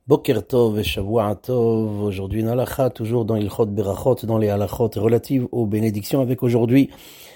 Boker Tov et Shavua Tov, aujourd'hui une halakha, toujours dans Ilchot Berachot, dans les halachot relatives aux bénédictions, avec aujourd'hui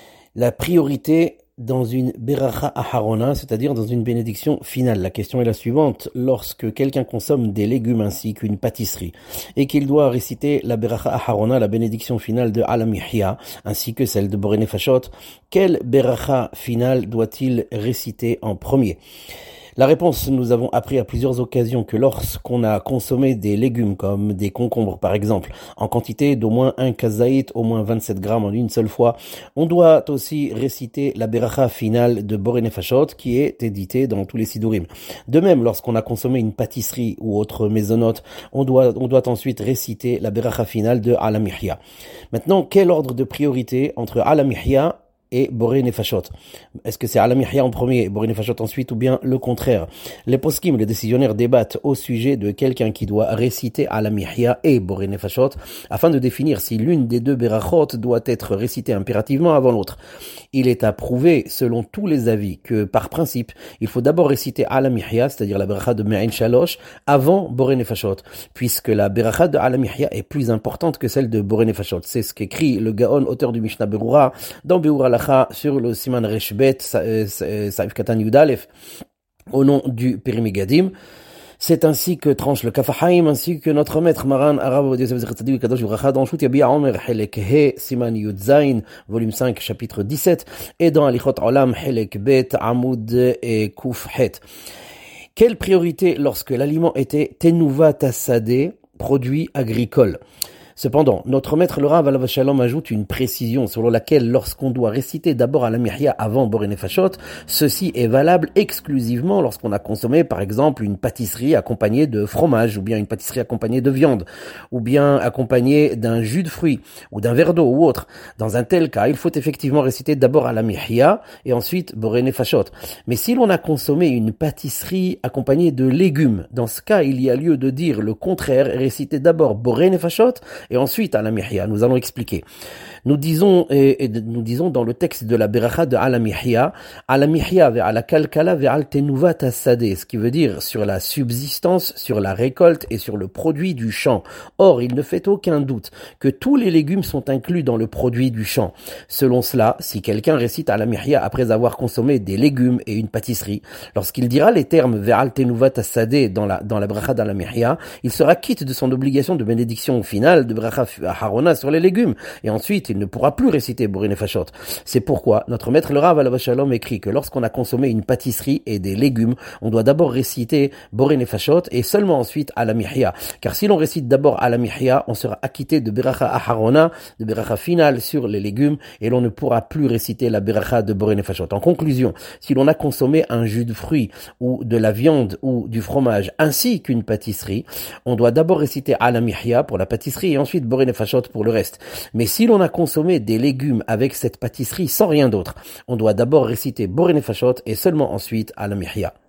la priorité dans une Beracha Aharona, c'est-à-dire dans une bénédiction finale. La question est la suivante: lorsque quelqu'un consomme des légumes ainsi qu'une pâtisserie, et qu'il doit réciter la Beracha Aharona, la bénédiction finale de Alamihya, ainsi que celle de Boré Nefashot, quelle Beracha finale doit-il réciter en premier? La réponse, nous avons appris à plusieurs occasions que lorsqu'on a consommé des légumes comme des concombres par exemple, en quantité d'au moins un kazaït, au moins 27 grammes en une seule fois, on doit aussi réciter la beracha finale de Boré Nefashot qui est éditée dans tous les sidurim. De même, lorsqu'on a consommé une pâtisserie ou autre maisonnote, on doit ensuite réciter la beracha finale de Alamihya. Maintenant, quel ordre de priorité entre Alamihya et Boré Nefashot? Est-ce que c'est Alamihya en premier et Boré Nefashot ensuite, ou bien le contraire? Les poskim, les décisionnaires, débattent au sujet de quelqu'un qui doit réciter Alamihya et Boré Nefashot afin de définir si l'une des deux berachot doit être récitée impérativement avant l'autre. Il est approuvé, selon tous les avis, que par principe, il faut d'abord réciter Alamihya, c'est-à-dire la beracha de Me'ain Shalosh, avant Boré Nefashot, puisque la beracha de Alamihya est plus importante que celle de Boré Nefashot. C'est ce qu'écrit le Gaon, auteur du Mishnah Berura, dans Be'ur sur le Siman Reshbet, Saif Katan Yudalef, au nom du Périmégadim. C'est ainsi que tranche le Kafahaim, ainsi que notre maître Maran Arav Kadosh Vracha dans Shut Yabia Omer Helek He Siman Yud Zain, volume 5, chapitre 17, et dans Alichot Olam Helek Bet Amoud et Kuf Het. Quelle priorité lorsque l'aliment était Tenuva Tassadeh, produit agricole? Cependant, notre maître le Rav Alav Shalom ajoute une précision selon laquelle lorsqu'on doit réciter d'abord Alamihya avant Boré Nefashot, ceci est valable exclusivement lorsqu'on a consommé par exemple une pâtisserie accompagnée de fromage, ou bien une pâtisserie accompagnée de viande, ou bien accompagnée d'un jus de fruits, ou d'un verre d'eau ou autre. Dans un tel cas, il faut effectivement réciter d'abord Alamihya et ensuite Boré Nefashot. Mais si l'on a consommé une pâtisserie accompagnée de légumes, dans ce cas, il y a lieu de dire le contraire et réciter d'abord Boré Nefashot et ensuite Alamihya. Nous allons expliquer. Nous disons dans le texte de la beracha de Alamihya ve'ala kalkala ve'al tenuva tassadeh, ce qui veut dire sur la subsistance, sur la récolte et sur le produit du champ. Or, il ne fait aucun doute que tous les légumes sont inclus dans le produit du champ. Selon cela, si quelqu'un récite Alamihya après avoir consommé des légumes et une pâtisserie, lorsqu'il dira les termes ve'al tenuva tassadeh dans la beracha d'Alamihya, il sera quitte de son obligation de bénédiction finale de beracha harona sur les légumes, et ensuite il ne pourra plus réciter Boré Nefashot. C'est pourquoi notre maître le Rav Alav Shalom écrit que lorsqu'on a consommé une pâtisserie et des légumes, on doit d'abord réciter Boré Nefashot et seulement ensuite Alamihya. Car si l'on récite d'abord Alamihya, on sera acquitté de beracha harona, de beracha finale sur les légumes, et l'on ne pourra plus réciter la beracha de Boré Nefashot. En conclusion, si l'on a consommé un jus de fruits ou de la viande ou du fromage ainsi qu'une pâtisserie, on doit d'abord réciter Alamihya pour la pâtisserie et ensuite Boré Nefashot pour le reste. Mais si l'on a consommé des légumes avec cette pâtisserie sans rien d'autre, on doit d'abord réciter Boré Nefashot et seulement ensuite Alamihya.